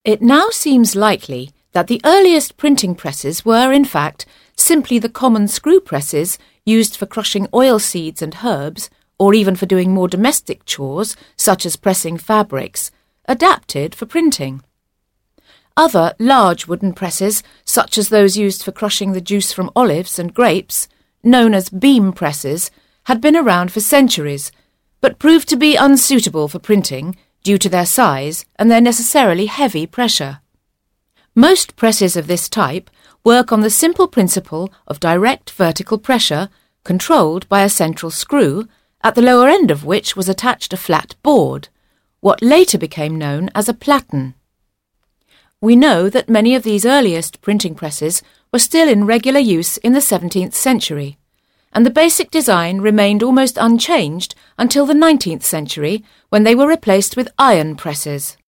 It now seems likely that the earliest printing presses were, in fact, simply the common screw presses used for crushing oilseeds and herbs, or even for doing more domestic chores, such as pressing fabrics, adapted for printing. Other large wooden presses, such as those used for crushing the juice from olives and grapes, known as beam presses, had been around for centuries, but proved to be unsuitable for printing due to their size and their necessarily heavy pressure. Most presses of this type work on the simple principle of direct vertical pressure, controlled by a central screw, at the lower end of which was attached a flat board, what later became known as a platen. We know that many of these earliest printing presses were still in regular use in the 17th century, and the basic design remained almost unchanged until the 19th century, when they were replaced with iron presses.